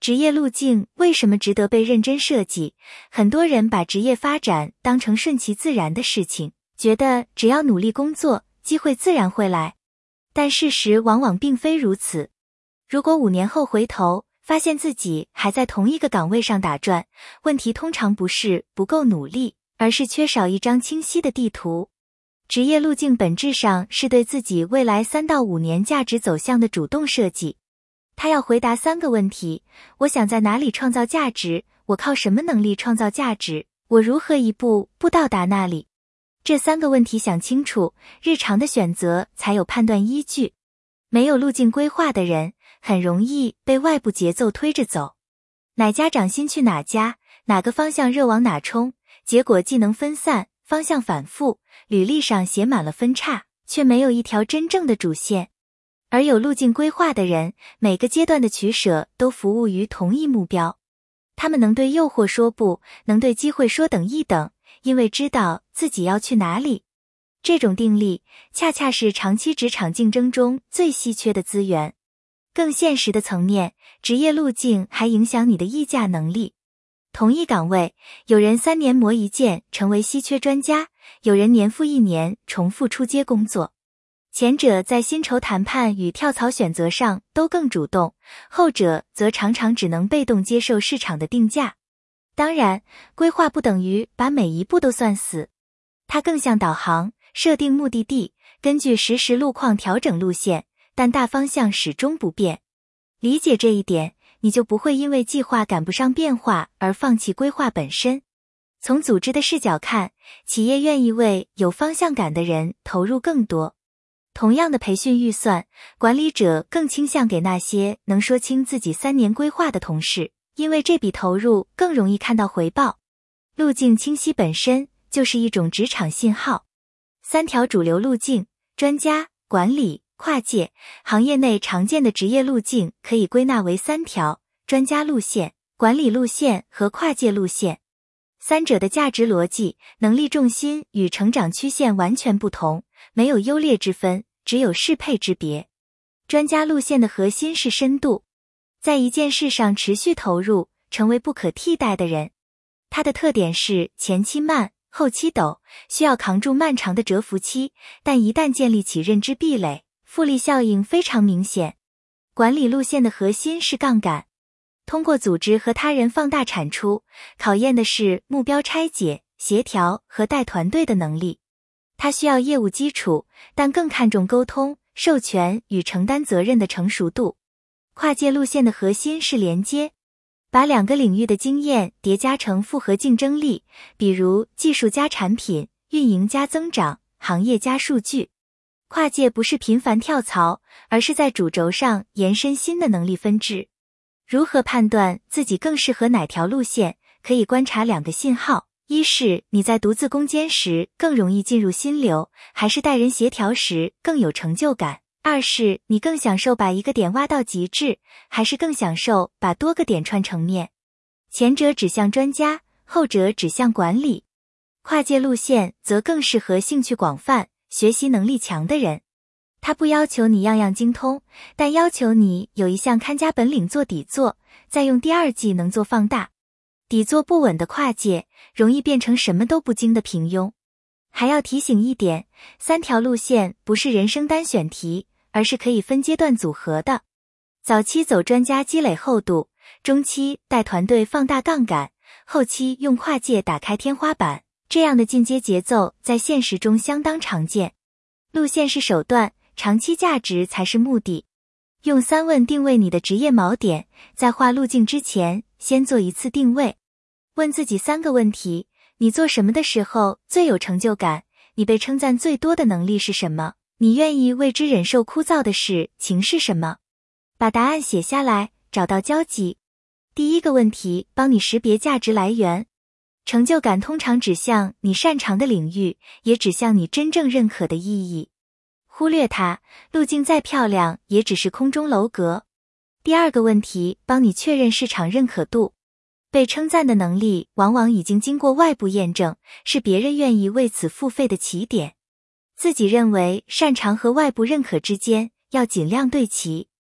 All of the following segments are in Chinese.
职业路径为什么值得被认真设计？很多人把职业发展当成顺其自然的事情，觉得只要努力工作，机会自然会来。但事实往往并非如此。如果5年后回头，发现自己还在同一个岗位上打转，问题通常不是不够努力，而是缺少一张清晰的地图。职业路径本质上是对自己未来3到5年价值走向的主动设计。他要回答3个问题：我想在哪里创造价值？我靠什么能力创造价值？我如何一步步到达那里？这3个问题想清楚，日常的选择才有判断依据。没有路径规划的人，很容易被外部节奏推着走。哪家涨薪去哪家，哪个方向热往哪冲，结果技能分散，方向反复，履历上写满了分叉，却没有一条真正的主线。而有路径规划的人，每个阶段的取舍都服务于同一目标。他们能对诱惑说不，能对机会说等一等，因为知道自己要去哪里。这种定力，恰恰是长期职场竞争中最稀缺的资源。更现实的层面，职业路径还影响你的议价能力。同一岗位，有人3年磨一剑成为稀缺专家，有人年复1年重复出街工作。前者在薪酬谈判与跳槽选择上都更主动，后者则常常只能被动接受市场的定价。当然，规划不等于把每一步都算死，它更像导航，设定目的地，根据实时路况调整路线，但大方向始终不变。理解这一点，你就不会因为计划赶不上变化而放弃规划本身。从组织的视角看，企业愿意为有方向感的人投入更多。同样的培训预算，管理者更倾向给那些能说清自己3年规划的同事，因为这笔投入更容易看到回报。路径清晰本身就是一种职场信号。3条主流路径：专家、管理、跨界。行业内常见的职业路径可以归纳为3条：专家路线、管理路线和跨界路线。3者的价值逻辑、能力重心与成长曲线完全不同，没有优劣之分，只有适配之别。专家路线的核心是深度，在一件事上持续投入，成为不可替代的人。它的特点是前期慢，后期陡，需要扛住漫长的蛰伏期，但一旦建立起认知壁垒，复利效应非常明显。管理路线的核心是杠杆，通过组织和他人放大产出，考验的是目标拆解、协调和带团队的能力。它需要业务基础，但更看重沟通、授权与承担责任的成熟度。跨界路线的核心是连接，把2个领域的经验叠加成复合竞争力，比如技术加产品、运营加增长、行业加数据。跨界不是频繁跳槽，而是在主轴上延伸新的能力分支。如何判断自己更适合哪条路线？可以观察2个信号：一是你在独自攻坚时更容易进入心流，还是带人协调时更有成就感；二是你更享受把一个点挖到极致，还是更享受把多个点串成面。前者指向专家，后者指向管理。跨界路线则更适合兴趣广泛、学习能力强的人。它不要求你样样精通，但要求你有一项看家本领做底座，再用第2技能做放大。底座不稳的跨界，容易变成什么都不精的平庸。还要提醒一点，3条路线不是人生单选题，而是可以分阶段组合的。早期走专家积累厚度，中期带团队放大杠杆，后期用跨界打开天花板，这样的进阶节奏在现实中相当常见。路线是手段，长期价值才是目的。用3问定位你的职业锚点，在画路径之前，先做一次定位。问自己3个问题：你做什么的时候最有成就感？你被称赞最多的能力是什么？你愿意为之忍受枯燥的事情是什么？把答案写下来，找到交集。第1个问题帮你识别价值来源。成就感通常指向你擅长的领域，也指向你真正认可的意义。忽略它，路径再漂亮也只是空中楼阁。第2个问题帮你确认市场认可度。被称赞的能力往往已经经过外部验证，是别人愿意为此付费的起点。自己认为擅长和外部认可之间要尽量对齐。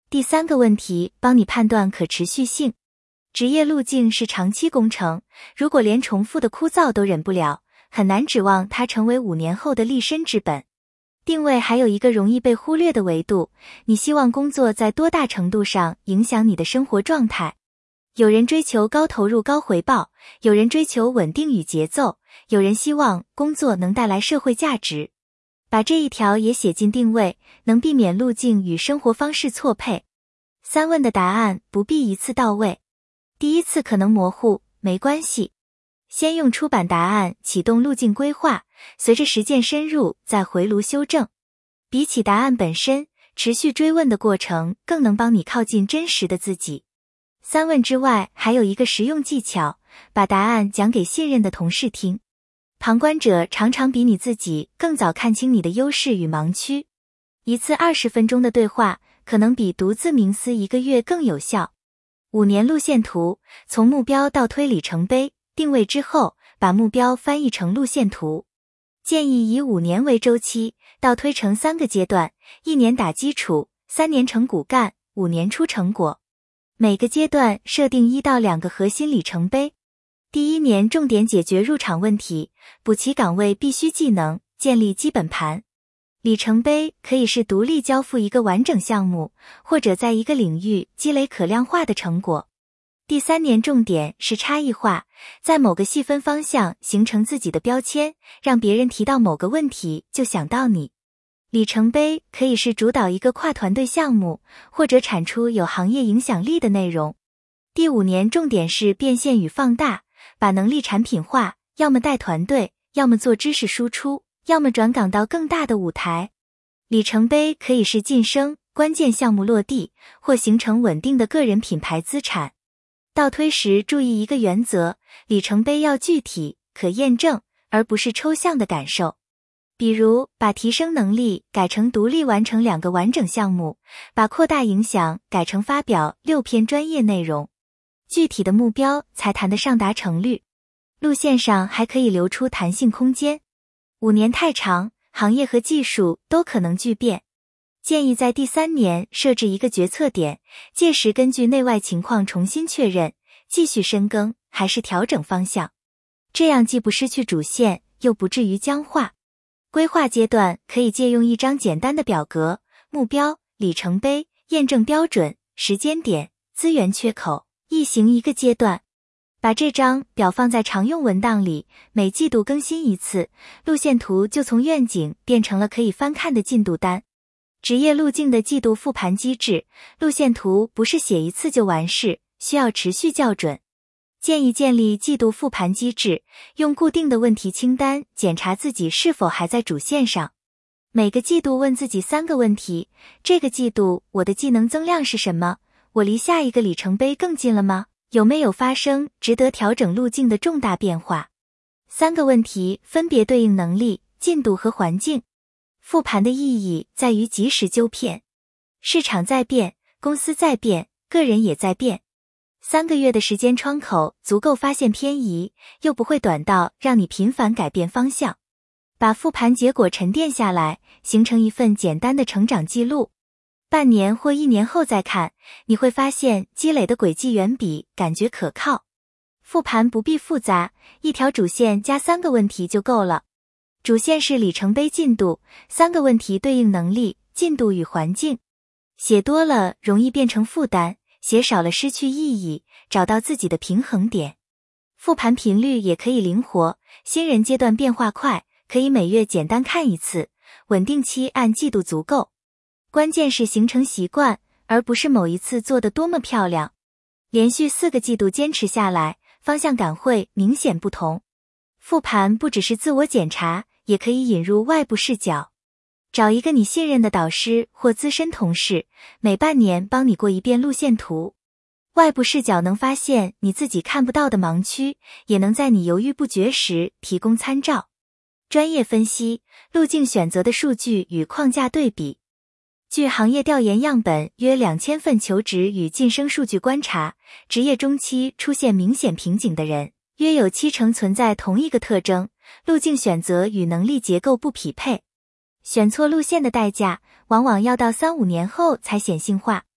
第三个问题，帮你判断可持续性。职业路径是长期工程，如果连重复的枯燥都忍不了，很难指望它成为5年后的立身之本。定位还有一个容易被忽略的维度，你希望工作在多大程度上影响你的生活状态？有人追求高投入高回报，有人追求稳定与节奏，有人希望工作能带来社会价值。把这一条也写进定位，能避免路径与生活方式错配。3问的答案不必一次到位，第一次可能模糊，没关系。先用出版答案启动路径规划，随着实践深入再回炉修正。比起答案本身，持续追问的过程更能帮你靠近真实的自己。3问之外，还有一个实用技巧，把答案讲给信任的同事听。旁观者常常比你自己更早看清你的优势与盲区。一次20分钟的对话，可能比独自冥思1个月更有效。5年路线图，从目标倒推里程碑，定位之后，把目标翻译成路线图。建议以5年为周期，倒推成3个阶段，1年打基础，3年成骨干，5年出成果。每个阶段设定1到2个核心里程碑。第1年重点解决入场问题，补齐岗位必须技能，建立基本盘。里程碑可以是独立交付一个完整项目，或者在一个领域积累可量化的成果。第3年重点是差异化，在某个细分方向形成自己的标签，让别人提到某个问题就想到你。里程碑可以是主导一个跨团队项目，或者产出有行业影响力的内容。第5年重点是变现与放大，把能力产品化，要么带团队，要么做知识输出，要么转岗到更大的舞台。里程碑可以是晋升、关键项目落地，或形成稳定的个人品牌资产。倒推时注意一个原则，里程碑要具体、可验证，而不是抽象的感受。比如，把提升能力改成独立完成2个完整项目，把扩大影响改成发表6篇专业内容。具体的目标才谈得上达成率。路线上还可以留出弹性空间。5年太长，行业和技术都可能巨变。建议在第3年设置一个决策点，届时根据内外情况重新确认，继续深耕还是调整方向。这样既不失去主线，又不至于僵化。规划阶段可以借用一张简单的表格，目标、里程碑、验证标准、时间点、资源缺口，一行一个阶段。把这张表放在常用文档里，每季度更新一次，路线图就从愿景变成了可以翻看的进度单。职业路径的季度复盘机制，路线图不是写一次就完事，需要持续校准。建议建立季度复盘机制，用固定的问题清单检查自己是否还在主线上。每个季度问自己3个问题：这个季度我的技能增量是什么？我离下一个里程碑更近了吗？有没有发生值得调整路径的重大变化？3个问题分别对应能力、进度和环境。复盘的意义在于及时纠偏。市场在变，公司在变，个人也在变。3个月的时间窗口足够发现偏移，又不会短到让你频繁改变方向。把复盘结果沉淀下来，形成一份简单的成长记录。半年或1年后再看，你会发现积累的轨迹远比感觉可靠。复盘不必复杂，一条主线加3个问题就够了。主线是里程碑进度，3个问题对应能力、进度与环境。写多了容易变成负担，写少了失去意义，找到自己的平衡点。复盘频率也可以灵活，新人阶段变化快，可以每月简单看一次，稳定期按季度足够。关键是形成习惯，而不是某一次做得多么漂亮。连续4个季度坚持下来，方向感会明显不同。复盘不只是自我检查，也可以引入外部视角。找一个你信任的导师或资深同事，每半年帮你过一遍路线图。外部视角能发现你自己看不到的盲区，也能在你犹豫不决时提供参照。专业分析，路径选择的数据与框架对比。据行业调研样本约2000份求职与晋升数据观察，职业中期出现明显瓶颈的人，约有70%存在同一个特征，路径选择与能力结构不匹配。选错路线的代价，往往要到3-5年后才显性化。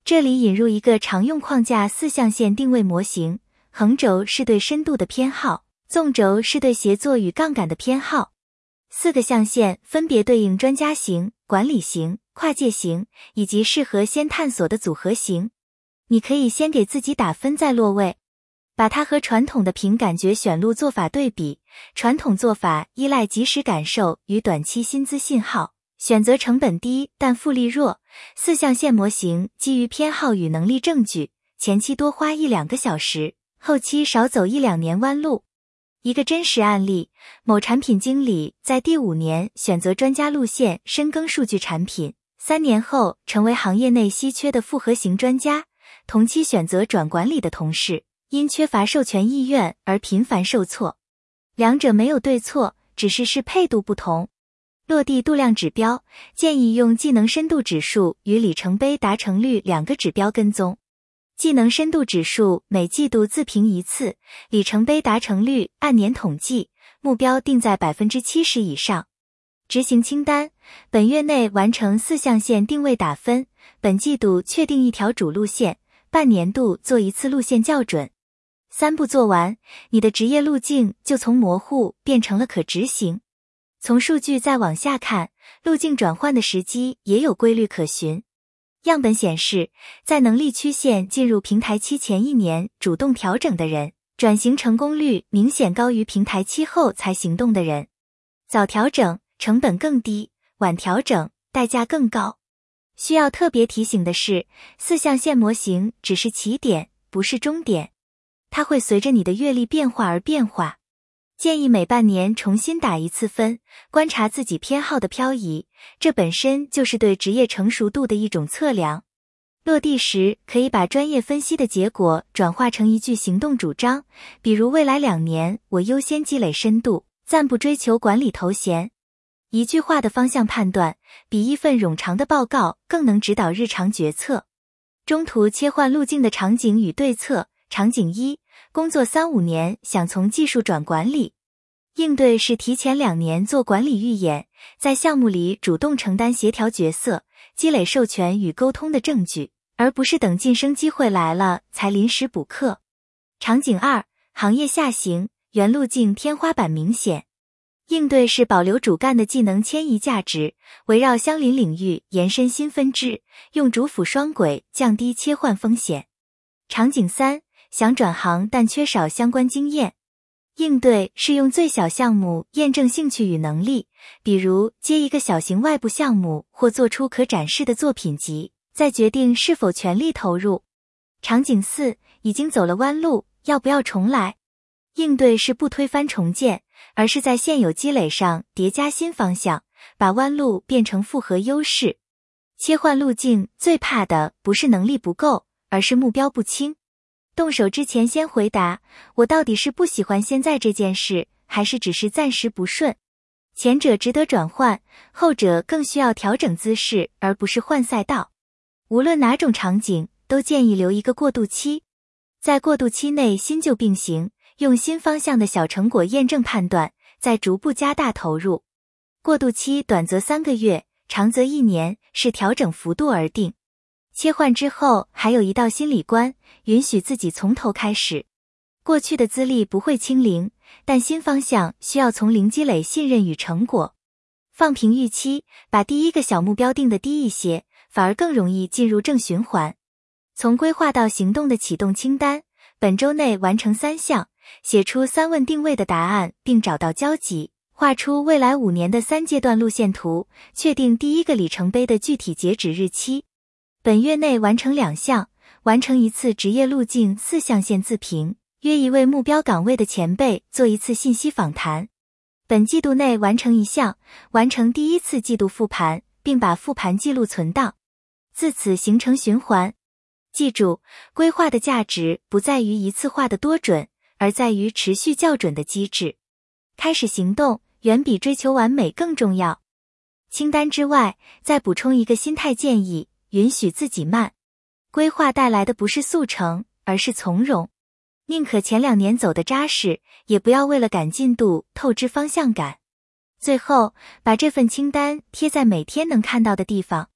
这里引入一个常用框架四象限定位模型，横轴是对深度的偏好，纵轴是对协作与杠杆的偏好。4个象限分别对应专家型、管理型、跨界型以及适合先探索的组合型。你可以先给自己打分再落位，把它和传统的凭感觉选路做法对比。传统做法依赖即时感受与短期薪资信号，选择成本低但复利弱。4象限模型基于偏好与能力证据，前期多花1-2个小时，后期少走1-2年弯路。一个真实案例，某产品经理在第5年选择专家路线，深耕数据产品，3年后成为行业内稀缺的复合型专家。同期选择转管理的同事，因缺乏授权意愿而频繁受挫。两者没有对错，只是适配度不同。落地度量指标，建议用技能深度指数与里程碑达成率2个指标跟踪。技能深度指数每季度自评1次，里程碑达成率按年统计，目标定在 70% 以上。执行清单，本月内完成4象限定位打分，本季度确定1条主路线，半年度做1次路线校准。3步做完，你的职业路径就从模糊变成了可执行。从数据再往下看，路径转换的时机也有规律可循。样本显示，在能力曲线进入平台期前1年主动调整的人，转型成功率明显高于平台期后才行动的人。早调整成本更低，晚调整代价更高。需要特别提醒的是，4象限模型只是起点，不是终点。它会随着你的阅历变化而变化。建议每半年重新打1次分，观察自己偏好的漂移，这本身就是对职业成熟度的一种测量。落地时，可以把专业分析的结果转化成一句行动主张，比如未来2年我优先积累深度，暂不追求管理头衔。一句话的方向判断，比1份冗长的报告更能指导日常决策。中途切换路径的场景与对策。场景1，工作3-5年想从技术转管理。应对是提前2年做管理预演，在项目里主动承担协调角色，积累授权与沟通的证据，而不是等晋升机会来了才临时补课。场景2，行业下行，原路径天花板明显。应对是保留主干的技能迁移价值，围绕相邻领域延伸新分支，用主辅双轨降低切换风险。场景3，想转行但缺少相关经验。应对是用最小项目验证兴趣与能力，比如接一个小型外部项目或做出可展示的作品集，再决定是否全力投入。场景4，已经走了弯路，要不要重来？应对是不推翻重建，而是在现有积累上叠加新方向，把弯路变成复合优势。切换路径最怕的不是能力不够，而是目标不清。动手之前先回答，我到底是不喜欢现在这件事，还是只是暂时不顺？前者值得转换，后者更需要调整姿势，而不是换赛道。无论哪种场景，都建议留一个过渡期。在过渡期内新旧并行，用新方向的小成果验证判断，再逐步加大投入。过渡期短则3个月，长则1年，视调整幅度而定。切换之后还有一道心理关，允许自己从头开始。过去的资历不会清零，但新方向需要从零积累信任与成果。放平预期，把第一个小目标定得低一些，反而更容易进入正循环。从规划到行动的启动清单，本周内完成3项，写出3问定位的答案并找到交集，画出未来5年的3阶段路线图，确定第1个里程碑的具体截止日期。本月内完成2项，完成1次职业路径4象限自评，约一位目标岗位的前辈做1次信息访谈。本季度内完成1项，完成第1次季度复盘，并把复盘记录存档，自此形成循环。记住，规划的价值不在于一次化的多准，而在于持续校准的机制。开始行动远比追求完美更重要。清单之外，再补充一个心态建议，允许自己慢。规划带来的不是速成，而是从容。宁可前2年走得扎实，也不要为了赶进度透支方向感。最后，把这份清单贴在每天能看到的地方。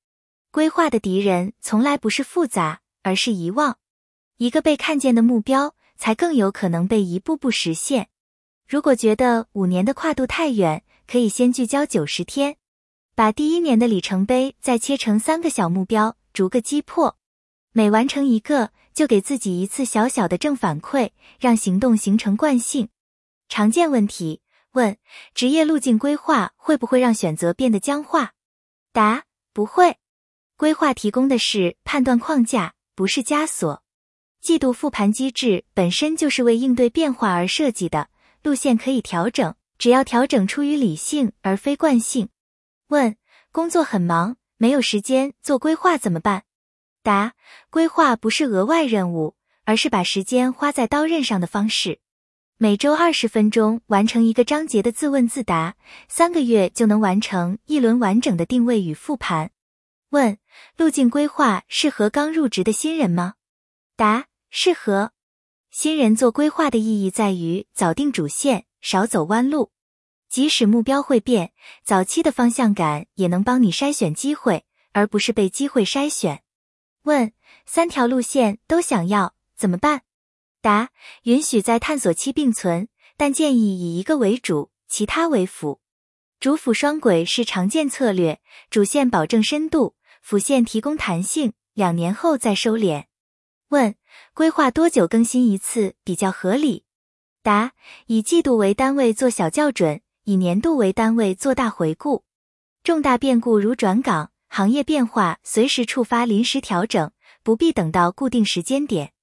规划的敌人从来不是复杂，而是遗忘。一个被看见的目标，才更有可能被一步步实现。如果觉得5年的跨度太远，可以先聚焦90天，把第1年的里程碑再切成3个小目标，逐个击破。每完成一个，就给自己一次小小的正反馈，让行动形成惯性。常见问题：问，职业路径规划会不会让选择变得僵化？答，不会。规划提供的是判断框架，不是枷锁。季度复盘机制本身就是为应对变化而设计的，路线可以调整，只要调整出于理性而非惯性。问，工作很忙，没有时间做规划怎么办？答，规划不是额外任务，而是把时间花在刀刃上的方式。每周20分钟完成一个章节的自问自答，3个月就能完成一轮完整的定位与复盘。问，路径规划适合刚入职的新人吗？答，适合。新人做规划的意义在于早定主线，少走弯路。即使目标会变，早期的方向感也能帮你筛选机会，而不是被机会筛选。问，3条路线都想要，怎么办？答，允许在探索期并存，但建议以一个为主，其他为辅。主辅双轨是常见策略，主线保证深度，辅线提供弹性，2年后再收敛。问，规划多久更新一次比较合理？答，以季度为单位做小校准，以年度为单位做大回顾。重大变故如转岗、行业变化随时触发临时调整，不必等到固定时间点。